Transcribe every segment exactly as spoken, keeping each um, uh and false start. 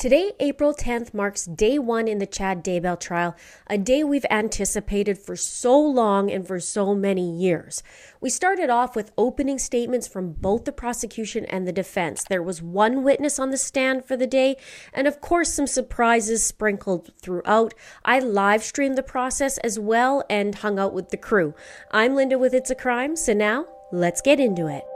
Today, April tenth, marks day one in the Chad Daybell trial, a day we've anticipated for so long and for so many years. We started off with opening statements from both the prosecution and the defense. There was one witness on the stand for the day, and of course some surprises sprinkled throughout. I live streamed the process as well and hung out with the crew. I'm Linda with It's a Crime, so now let's get into it.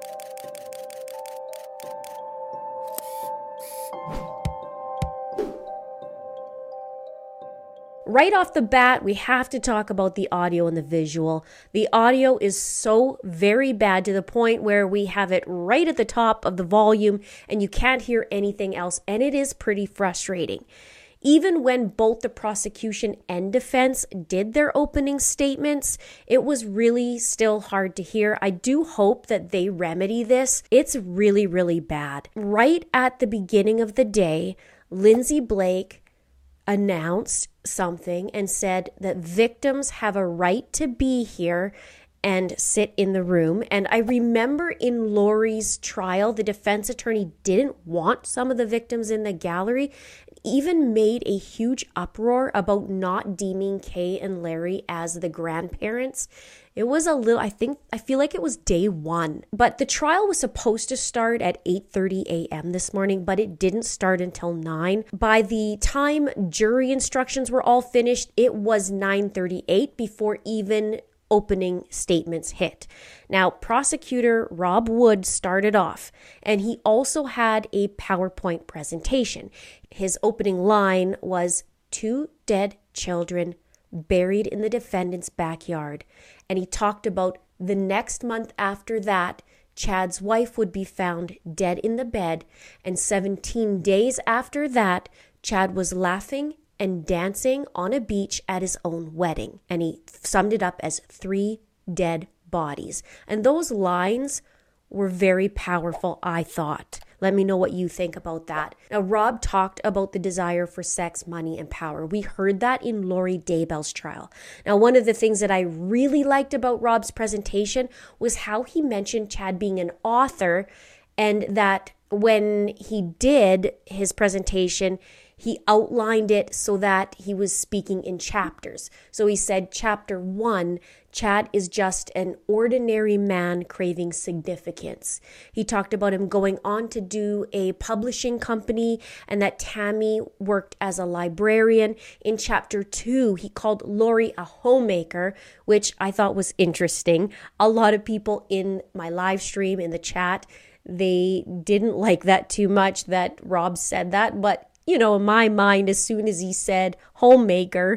Right off the bat, we have to talk about the audio and the visual. The audio is so very bad to the point where we have it right at the top of the volume and you can't hear anything else, and it is pretty frustrating. Even when both the prosecution and defense did their opening statements, it was really still hard to hear. I do hope that they remedy this. It's really, really bad. Right at the beginning of the day, Lindsay Blake announced something and said that victims have a right to be here and sit in the room. And I remember in Lori's trial, the defense attorney didn't want some of the victims in the gallery, even made a huge uproar about not deeming Kay and Larry as the grandparents. It was a little, I think, I feel like it was day one. But the trial was supposed to start at eight thirty a.m. this morning, but it didn't start until nine. By the time jury instructions were all finished, it was nine thirty-eight before even opening statements hit. Now, prosecutor Rob Wood started off, and he also had a PowerPoint presentation. His opening line was, "Two dead children buried in the defendant's backyard." And he talked about the next month after that, Chad's wife would be found dead in the bed. And seventeen days after that, Chad was laughing and dancing on a beach at his own wedding. And he summed it up as three dead bodies. And those lines were very powerful, I thought. Let me know what you think about that. Now, Rob talked about the desire for sex, money, and power. We heard that in Lori Daybell's trial. Now, one of the things that I really liked about Rob's presentation was how he mentioned Chad being an author, and that when he did his presentation, he outlined it so that he was speaking in chapters. So he said, chapter one, Chad is just an ordinary man craving significance. He talked about him going on to do a publishing company and that Tammy worked as a librarian. In chapter two, he called Lori a homemaker, which I thought was interesting. A lot of people in my live stream, in the chat, they didn't like that too much that Rob said that, but you know, in my mind, as soon as he said homemaker,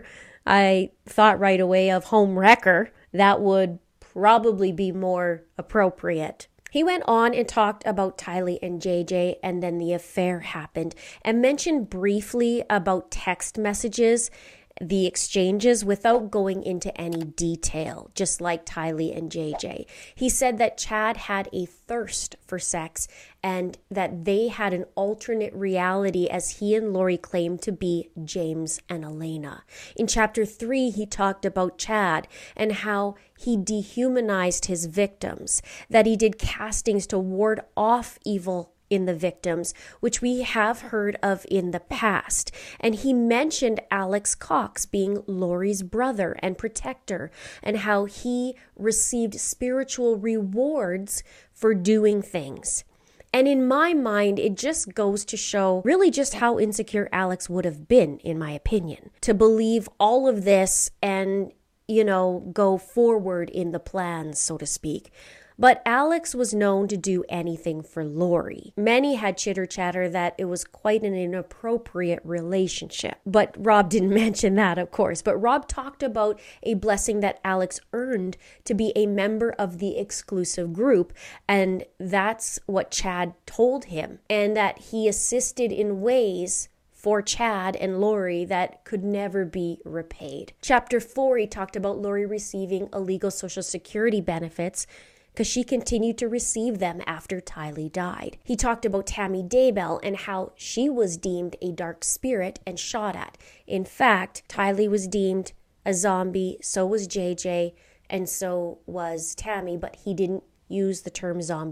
I thought right away of home wrecker. That would probably be more appropriate. He went on and talked about Tylee and J J, and then the affair happened, and mentioned briefly about text messages, the exchanges, without going into any detail, just like Tylee and J J. He said that Chad had a thirst for sex and that they had an alternate reality as he and Lori claimed to be James and Elena. In chapter three, he talked about Chad and how he dehumanized his victims, that he did castings to ward off evil in the victims, which we have heard of in the past. And he mentioned Alex Cox being Lori's brother and protector, and how he received spiritual rewards for doing things. And in my mind, it just goes to show really just how insecure Alex would have been, in my opinion, to believe all of this and, you know, go forward in the plans, so to speak. But Alex was known to do anything for Lori. Many had chitter-chatter that it was quite an inappropriate relationship. But Rob didn't mention that, of course. But Rob talked about a blessing that Alex earned to be a member of the exclusive group. And that's what Chad told him. And that he assisted in ways for Chad and Lori that could never be repaid. Chapter four, he talked about Lori receiving illegal Social Security benefits because she continued to receive them after Tylee died. He talked about Tammy Daybell and how she was deemed a dark spirit and shot at. In fact, Tylee was deemed a zombie, so was J J, and so was Tammy, but he didn't use the term zombie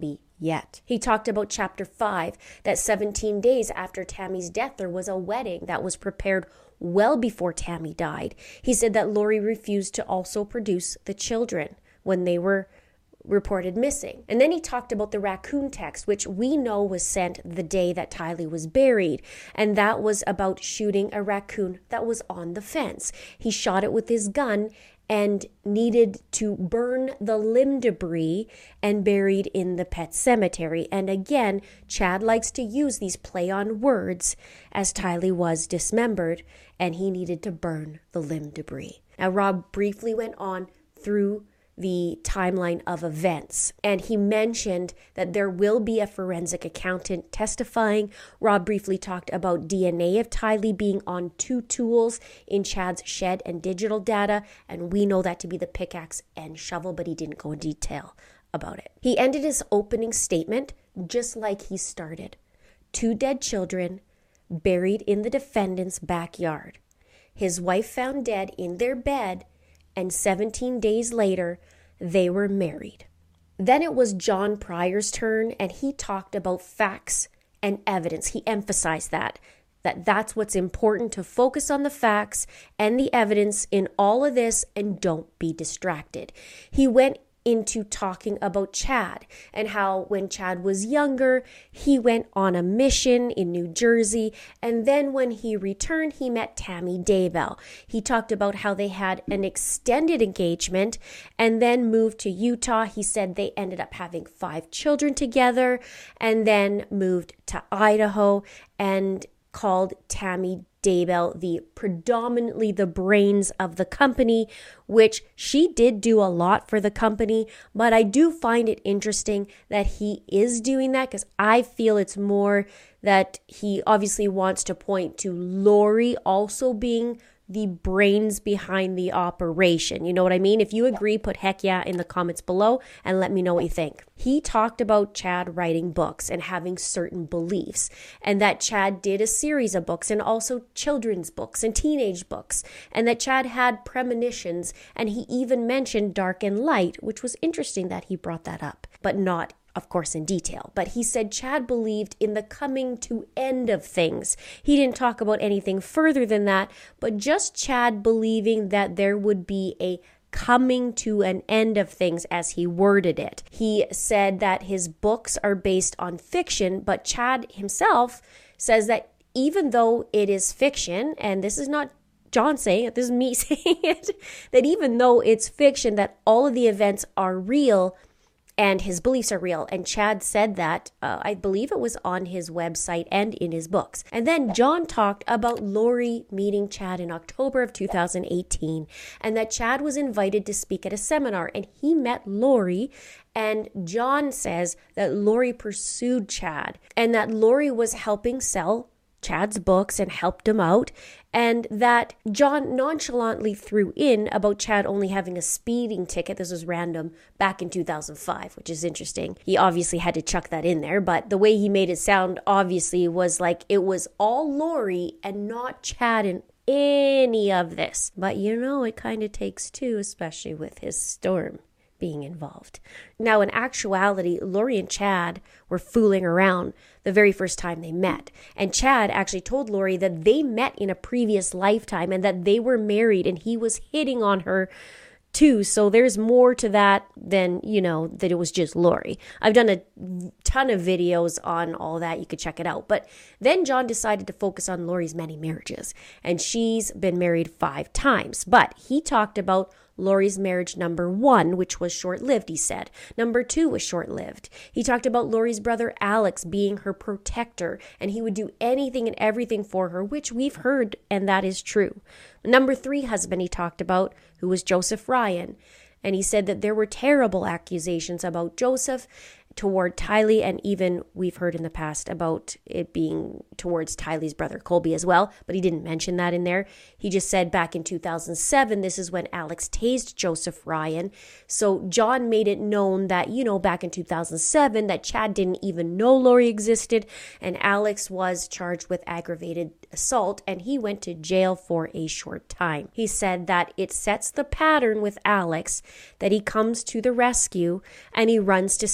yet. He talked about chapter five, that seventeen days after Tammy's death, there was a wedding that was prepared well before Tammy died. He said that Lori refused to also produce the children when they were reported missing. And then he talked about the raccoon text, which we know was sent the day that Tylee was buried. And that was about shooting a raccoon that was on the fence. He shot it with his gun and needed to burn the limb debris and buried in the pet cemetery. And again, Chad likes to use these play on words, as Tylee was dismembered and he needed to burn the limb debris. Now, Rob briefly went on through the timeline of events, and he mentioned that there will be a forensic accountant testifying. Rob briefly talked about D N A of Tylee being on two tools in Chad's shed and digital data, and we know that to be the pickaxe and shovel, but he didn't go in detail about it. He ended his opening statement just like he started. Two dead children buried in the defendant's backyard. His wife found dead in their bed, and seventeen days later, they were married. Then it was John Pryor's turn, and he talked about facts and evidence. He emphasized that, that that's what's important, to focus on the facts and the evidence in all of this and don't be distracted. He went into talking about Chad and how when Chad was younger, he went on a mission in New Jersey, and then when he returned, he met Tammy Daybell. He talked about how they had an extended engagement and then moved to Utah. He said they ended up having five children together and then moved to Idaho, and called Tammy Daybell the predominantly the brains of the company, which she did do a lot for the company. But I do find it interesting that he is doing that, because I feel it's more that he obviously wants to point to Lori also being the brains behind the operation. You know what I mean? If you agree, put heck yeah in the comments below and let me know what you think. He talked about Chad writing books and having certain beliefs, and that Chad did a series of books and also children's books and teenage books, and that Chad had premonitions, and he even mentioned dark and light, which was interesting that he brought that up, but not of course, in detail. But he said Chad believed in the coming to end of things. He didn't talk about anything further than that, but just Chad believing that there would be a coming to an end of things, as he worded it. He said that his books are based on fiction, but Chad himself says that even though it is fiction, and this is not John saying it, this is me saying it, that even though it's fiction, that all of the events are real, and his beliefs are real. And Chad said that, uh, I believe it was on his website and in his books. And then John talked about Lori meeting Chad in October of two thousand eighteen, and that Chad was invited to speak at a seminar, and he met Lori. And John says that Lori pursued Chad, and that Lori was helping sell Chad's books and helped him out, and that John nonchalantly threw in about Chad only having a speeding ticket. This was random back in two thousand five, which is interesting. He obviously had to chuck that in there, but the way he made it sound obviously was like it was all Lori and not Chad in any of this. But you know, it kind of takes two, especially with his storm being involved. Now, in actuality, Lori and Chad were fooling around the very first time they met. And Chad actually told Lori that they met in a previous lifetime and that they were married, and he was hitting on her too. So there's more to that than, you know, that it was just Lori. I've done a ton of videos on all that. You could check it out. But then John decided to focus on Lori's many marriages, and she's been married five times. But he talked about Lori's marriage number one, which was short-lived, he said. Number two was short-lived. He talked about Lori's brother Alex being her protector, and he would do anything and everything for her, which we've heard, and that is true. Number three husband he talked about, who was Joseph Ryan, and he said that there were terrible accusations about Joseph toward Tylee, and even we've heard in the past about it being towards Tylee's brother Colby as well, but he didn't mention that in there. He just said back in two thousand seven, this is when Alex tased Joseph Ryan. So John made it known that, you know, back in two thousand seven, that Chad didn't even know Lori existed, and Alex was charged with aggravated assault, and he went to jail for a short time. He said that it sets the pattern with Alex, that he comes to the rescue and he runs to save Lori.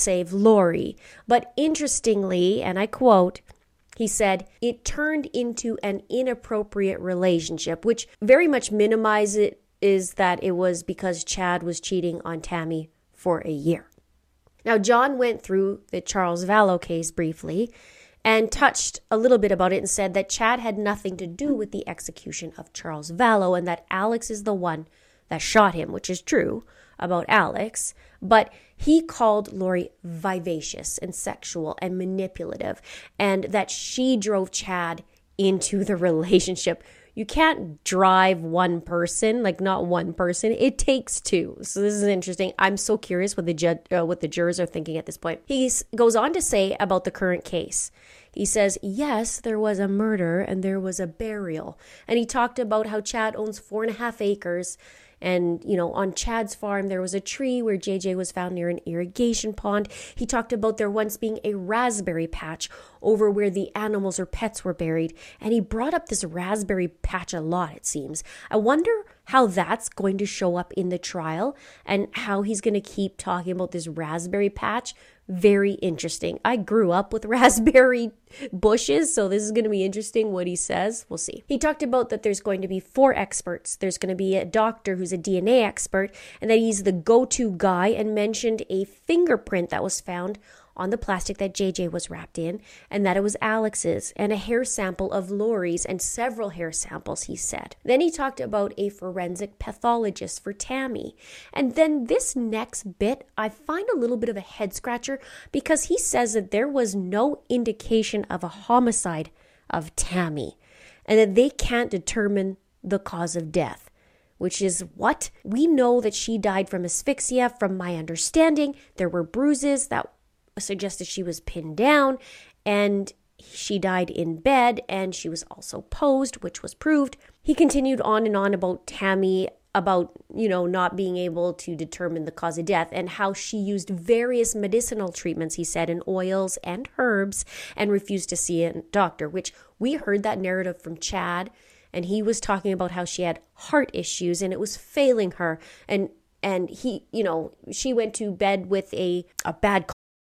Lori. But interestingly, and I quote, he said, it turned into an inappropriate relationship, which very much minimizes it, is that it was because Chad was cheating on Tammy for a year. Now, John went through the Charles Vallow case briefly and touched a little bit about it and said that Chad had nothing to do with the execution of Charles Vallow and that Alex is the one that shot him, which is true about Alex, but he called Lori vivacious and sexual and manipulative, and that she drove Chad into the relationship. You can't drive one person, like not one person. It takes two. So this is interesting. I'm so curious what the ju- uh, what the jurors are thinking at this point. He goes on to say about the current case. He says, yes, there was a murder and there was a burial. And he talked about how Chad owns four and a half acres. And, you know, on Chad's farm, there was a tree where J J was found near an irrigation pond. He talked about there once being a raspberry patch over where the animals or pets were buried. And he brought up this raspberry patch a lot, it seems. I wonder how that's going to show up in the trial and how he's going to keep talking about this raspberry patch. Very interesting. I grew up with raspberry bushes, so this is going to be interesting what he says. We'll see. He talked about that there's going to be four experts. There's going to be a doctor who's a D N A expert, and that he's the go-to guy, and mentioned a fingerprint that was found on the plastic that J J was wrapped in, and that it was Alex's, and a hair sample of Lori's, and several hair samples, he said. Then he talked about a forensic pathologist for Tammy. And then this next bit, I find a little bit of a head scratcher, because he says that there was no indication of a homicide of Tammy, and that they can't determine the cause of death. Which is what? We know that she died from asphyxia. From my understanding, there were bruises that suggested she was pinned down, and she died in bed, and she was also posed, which was proved. He continued on and on about Tammy, about, you know, not being able to determine the cause of death, and how she used various medicinal treatments, he said, in oils and herbs, and refused to see a doctor, which we heard that narrative from Chad, and he was talking about how she had heart issues and it was failing her, and and he, you know, she went to bed with a, a bad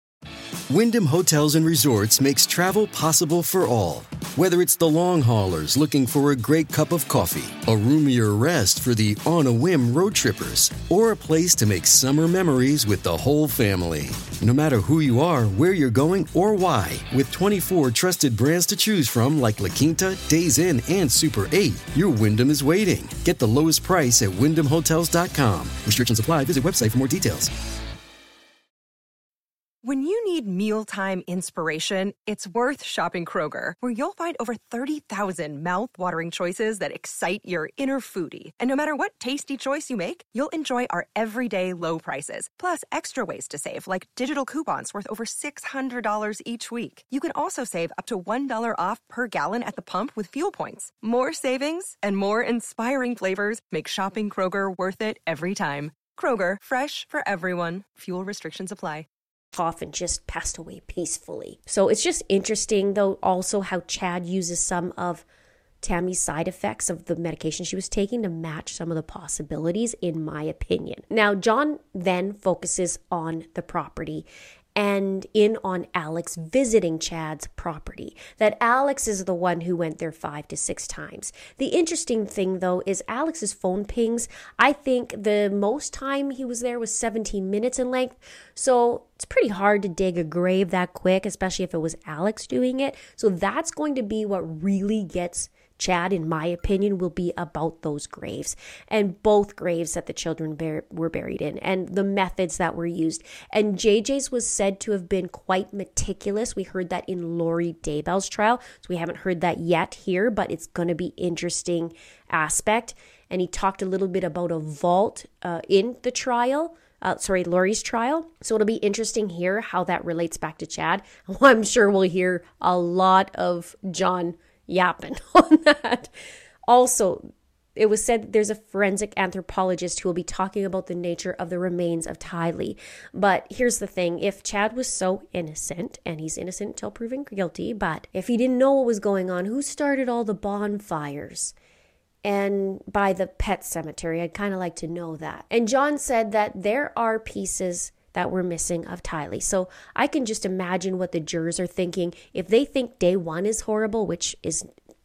Wyndham Hotels and Resorts makes travel possible for all. Whether it's the long haulers looking for a great cup of coffee, a roomier rest for the on-a-whim road trippers, or a place to make summer memories with the whole family. No matter who you are, where you're going, or why, with twenty-four trusted brands to choose from like La Quinta, Days Inn, and Super eight, your Wyndham is waiting. Get the lowest price at wyndham hotels dot com. Restrictions apply. Visit website for more details. When you need mealtime inspiration, it's worth shopping Kroger, where you'll find over thirty thousand mouth-watering choices that excite your inner foodie. And no matter what tasty choice you make, you'll enjoy our everyday low prices, plus extra ways to save, like digital coupons worth over six hundred dollars each week. You can also save up to one dollar off per gallon at the pump with fuel points. More savings and more inspiring flavors make shopping Kroger worth it every time. Kroger, fresh for everyone. Fuel restrictions apply. Off and just passed away peacefully. So it's just interesting, though, also how Chad uses some of Tammy's side effects of the medication she was taking to match some of the possibilities, in my opinion. Now, John then focuses on the property and in on Alex visiting Chad's property, that Alex is the one who went there five to six times. The interesting thing, though, is Alex's phone pings. I think the most time he was there was seventeen minutes in length, so it's pretty hard to dig a grave that quick, especially if it was Alex doing it. So that's going to be what really gets Chad, in my opinion, will be about those graves, and both graves that the children bur- were buried in, and the methods that were used. And J J's was said to have been quite meticulous. We heard that in Lori Daybell's trial, so we haven't heard that yet here, but it's going to be interesting aspect. And he talked a little bit about a vault uh, in the trial. Uh, sorry, Lori's trial. So it'll be interesting here how that relates back to Chad. I'm sure we'll hear a lot of John yapping on that. Also, it was said that there's a forensic anthropologist who will be talking about the nature of the remains of Tylee. But here's the thing. If Chad was so innocent, and he's innocent until proven guilty, but if he didn't know what was going on, who started all the bonfires? And by the pet cemetery, I'd kind of like to know that. And John said that there are pieces that were missing of Tylee. So I can just imagine what the jurors are thinking. If they think day one is horrible, which is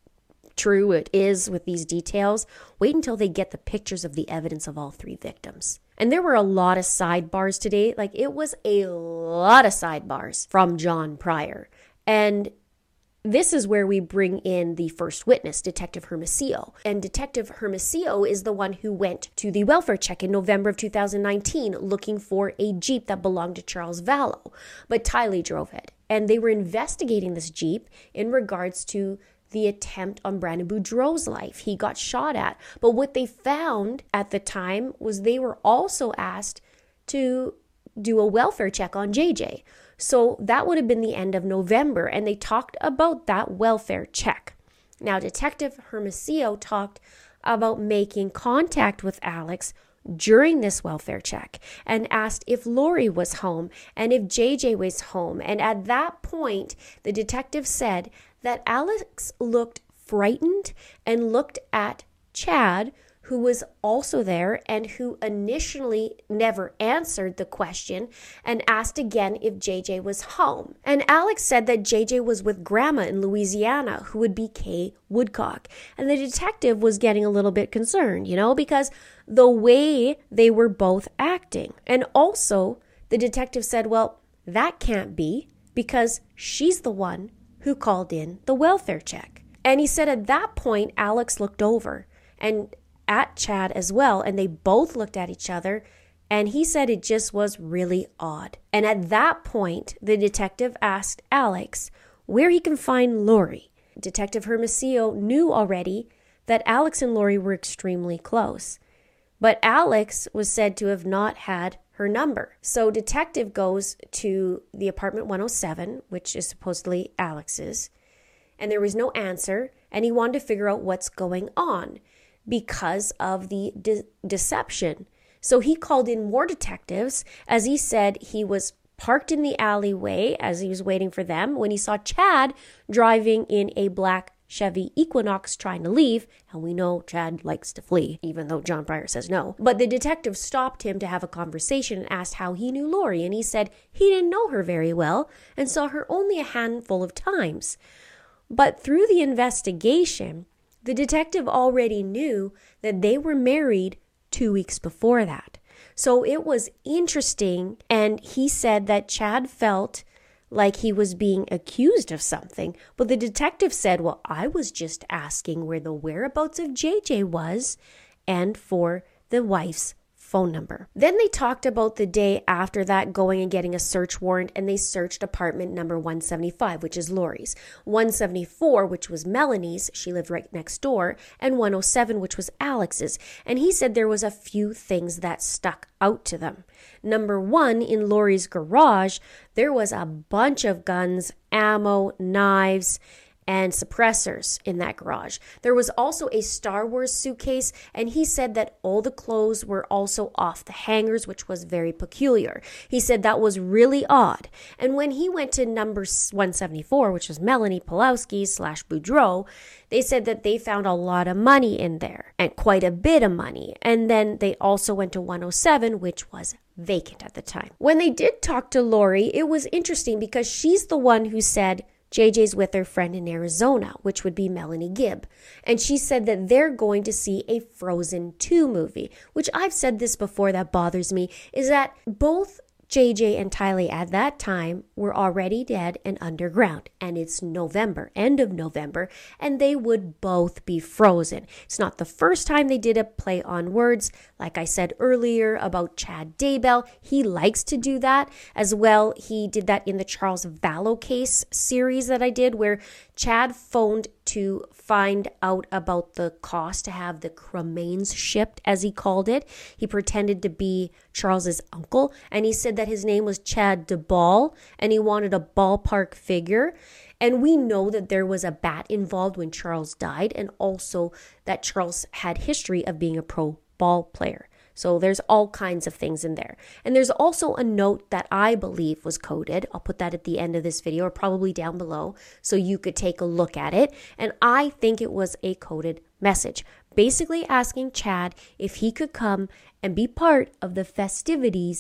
true, it is with these details, wait until they get the pictures of the evidence of all three victims. And there were a lot of sidebars today. Like, it was a lot of sidebars from John Pryor. And this is where we bring in the first witness, Detective Hermosillo. And Detective Hermosillo is the one who went to the welfare check in November of two thousand nineteen looking for a Jeep that belonged to Charles Vallow. But Tylee drove it. And they were investigating this Jeep in regards to the attempt on Brandon Boudreau's life. He got shot at. But what they found at the time was they were also asked to do a welfare check on J J. So that would have been the end of November, and they talked about that welfare check. Now, Detective Hermosillo talked about making contact with Alex during this welfare check and asked if Lori was home and if J J was home. And at that point, the detective said that Alex looked frightened and looked at Chad, who was also there and who initially never answered the question and asked again if J J was home. And Alex said that J J was with grandma in Louisiana, who would be Kay Woodcock. And the detective was getting a little bit concerned, you know, because the way they were both acting. And also, the detective said, well, that can't be because she's the one who called in the welfare check. And he said at that point, Alex looked over and at Chad as well, and they both looked at each other, and he said it just was really odd. And at that point, the detective asked Alex where he can find Lori. Detective Hermosillo knew already that Alex and Lori were extremely close, but Alex was said to have not had her number. So detective goes to the apartment one oh seven, which is supposedly Alex's, and there was no answer, and he wanted to figure out what's going on because of the de- deception. So he called in more detectives, as he said he was parked in the alleyway as he was waiting for them when he saw Chad driving in a black Chevy Equinox trying to leave, and we know Chad likes to flee, even though John Pryor says no. But the detective stopped him to have a conversation and asked how he knew Lori, and he said he didn't know her very well and saw her only a handful of times. But through the investigation, the detective already knew that they were married two weeks before that. So it was interesting, and he said that Chad felt like he was being accused of something. But the detective said, well, I was just asking where the whereabouts of J J was and for the wife's phone number. Then they talked about the day after that going and getting a search warrant, and they searched apartment number one seventy-five, which is Lori's, one seventy-four, which was Melanie's, she lived right next door, and one oh seven, which was Alex's. And he said there was a few things that stuck out to them. Number one, in Lori's garage, there was a bunch of guns, ammo, knives, and suppressors in that garage. There was also a Star Wars suitcase, and he said that all the clothes were also off the hangers, which was very peculiar. He said that was really odd. And when he went to number one seventy-four, which was Melanie Pulowski slash Boudreau, they said that they found a lot of money in there, and quite a bit of money. And then they also went to one oh seven, which was vacant at the time. When they did talk to Lori, it was interesting because she's the one who said J J's with her friend in Arizona, which would be Melanie Gibb. And she said that they're going to see a Frozen two movie, which I've said this before that bothers me, is that both J J and Tylee at that time were already dead and underground. And it's November, end of November, and they would both be frozen. It's not the first time they did a play on words. Like I said earlier about Chad Daybell, he likes to do that as well. He did that in the Charles Vallow case series that I did, where Chad phoned to find out about the cost to have the cremains shipped, as he called it. He pretended to be Charles's uncle, and he said that his name was Chad DeBall, and he wanted a ballpark figure. And we know that there was a bat involved when Charles died, and also that Charles had history of being a pro ball player. So there's all kinds of things in there. And there's also a note that I believe was coded. I'll put that at the end of this video, or probably down below, so you could take a look at it. And I think it was a coded message, basically asking Chad if he could come and be part of the festivities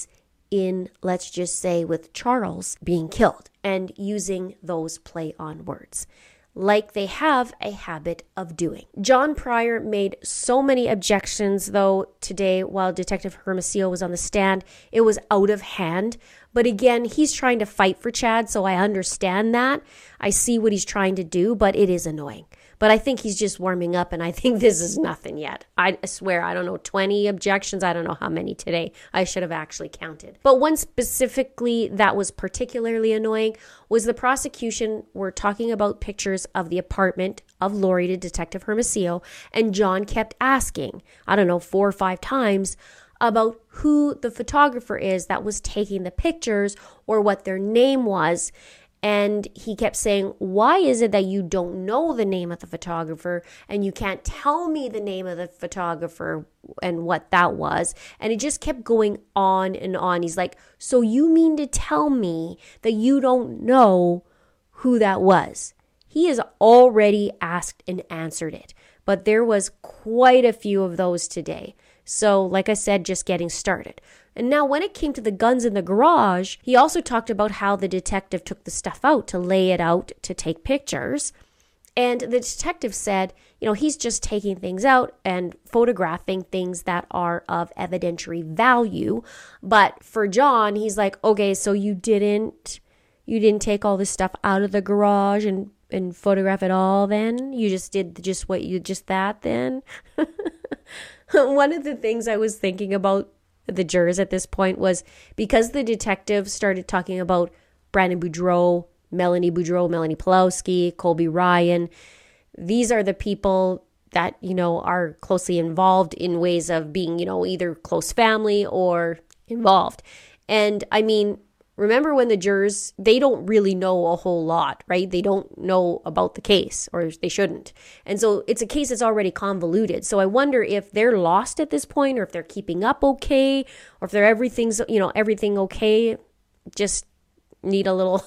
in, let's just say, with Charles being killed, and using those play on words, like they have a habit of doing. John Pryor made so many objections, though, today while Detective Hermosillo was on the stand. It was out of hand. But again, he's trying to fight for Chad, so I understand that. I see what he's trying to do, but it is annoying. But I think he's just warming up, and I think this is nothing yet. I swear, I don't know, twenty objections. I don't know how many today. I should have actually counted. But one specifically that was particularly annoying was the prosecution were talking about pictures of the apartment of Lori to Detective Hermosillo, and John kept asking, I don't know, four or five times, about who the photographer is that was taking the pictures or what their name was. And he kept saying, why is it that you don't know the name of the photographer and you can't tell me the name of the photographer and what that was? And it just kept going on and on. He's like, so you mean to tell me that you don't know who that was? He has already asked and answered it, but there was quite a few of those today. So, like I said, just getting started. And now when it came to the guns in the garage, he also talked about how the detective took the stuff out to lay it out to take pictures. And the detective said, you know, he's just taking things out and photographing things that are of evidentiary value. But for John, he's like, okay, so you didn't, you didn't take all this stuff out of the garage and, and photograph it all then? You just did just what you, just that then? One of the things I was thinking about the jurors at this point was because the detective started talking about Brandon Boudreau, Melanie Boudreau, Melanie Pawlowski, Colby Ryan. These are the people that, you know, are closely involved in ways of being, you know, either close family or involved. And I mean, remember when the jurors, they don't really know a whole lot, right? They don't know about the case, or they shouldn't. And so it's a case that's already convoluted. So I wonder if they're lost at this point, or if they're keeping up okay, or if they're everything's, you know, everything okay, just need a little,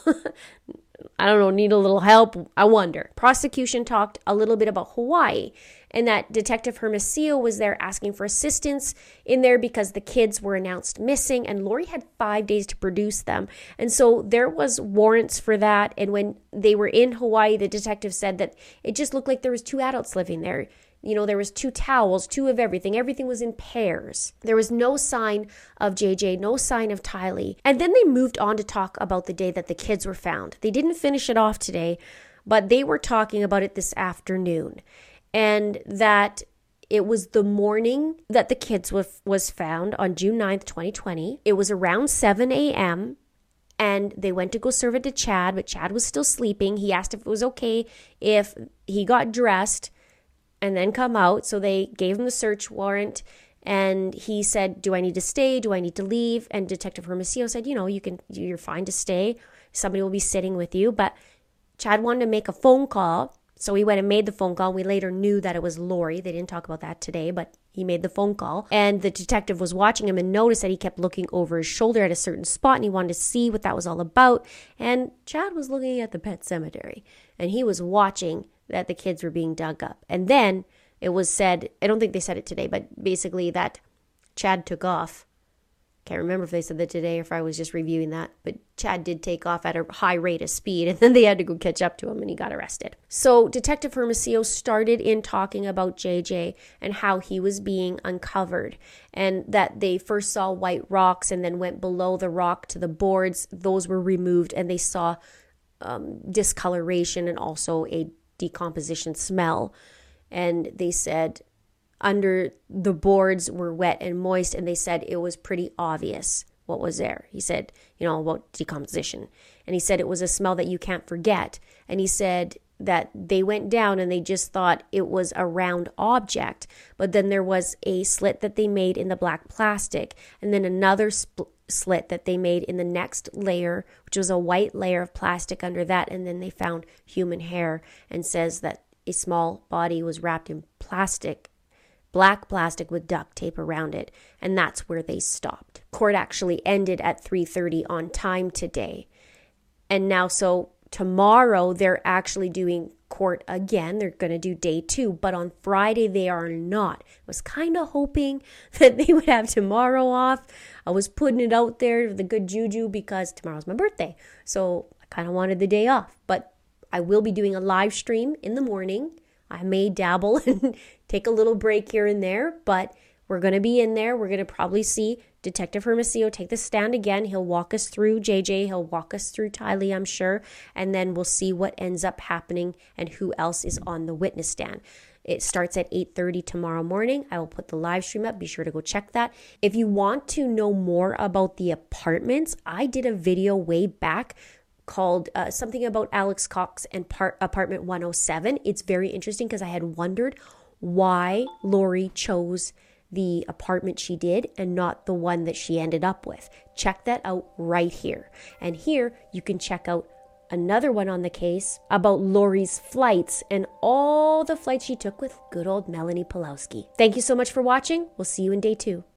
I don't know, need a little help. I wonder. Prosecution talked a little bit about Hawaii, and that Detective Hermosillo was there asking for assistance in there because the kids were announced missing, and Lori had five days to produce them. And so there was warrants for that. And when they were in Hawaii, the detective said that it just looked like there was two adults living there. You know, there was two towels, two of everything. Everything was in pairs. There was no sign of J J, no sign of Tylee. And then they moved on to talk about the day that the kids were found. They didn't finish it off today, but they were talking about it this afternoon. And that it was the morning that the kids was, was found on June ninth, twenty twenty. It was around seven a.m. and they went to go serve it to Chad, but Chad was still sleeping. He asked if it was okay if he got dressed and then come out. So they gave him the search warrant, and he said, do I need to stay? Do I need to leave? And Detective Hermosillo said, you know, you can, you're fine to stay. Somebody will be sitting with you. But Chad wanted to make a phone call. So he went and made the phone call. We later knew that it was Lori. They didn't talk about that today, but he made the phone call. And the detective was watching him and noticed that he kept looking over his shoulder at a certain spot, and he wanted to see what that was all about. And Chad was looking at the pet cemetery, and he was watching that the kids were being dug up. And then it was said, I don't think they said it today, but basically that Chad took off. Can't remember if they said that today or if I was just reviewing that, but Chad did take off at a high rate of speed, and then they had to go catch up to him, and he got arrested. So Detective Hermosillo started in talking about J J and how he was being uncovered, and that they first saw white rocks and then went below the rock to the boards. Those were removed, and they saw um, discoloration and also a decomposition smell. And they said under the boards were wet and moist, and they said it was pretty obvious what was there. He said, you know, about decomposition. And he said it was a smell that you can't forget. And he said that they went down and they just thought it was a round object. But then there was a slit that they made in the black plastic, and then another sp- slit that they made in the next layer, which was a white layer of plastic under that. And then they found human hair, and says that a small body was wrapped in plastic, black plastic with duct tape around it, and that's where they stopped. Court actually ended at three thirty on time today. And now, so tomorrow they're actually doing court again. They're going to do day two, but on Friday they are not. I was kind of hoping that they would have tomorrow off. I was putting it out there, the good juju, because tomorrow's my birthday. So I kind of wanted the day off, but I will be doing a live stream in the morning. I may dabble and take a little break here and there, but we're going to be in there. We're going to probably see Detective Hermosillo take the stand again. He'll walk us through J J. He'll walk us through Tylee, I'm sure. And then we'll see what ends up happening and who else is on the witness stand. It starts at eight thirty tomorrow morning. I will put the live stream up. Be sure to go check that. If you want to know more about the apartments, I did a video way back called uh, something about Alex Cox and part, apartment one oh seven. It's very interesting because I had wondered why Lori chose the apartment she did and not the one that she ended up with. Check that out right here. And here you can check out another one on the case about Lori's flights and all the flights she took with good old Melanie Pulowski. Thank you so much for watching. We'll see you in day two.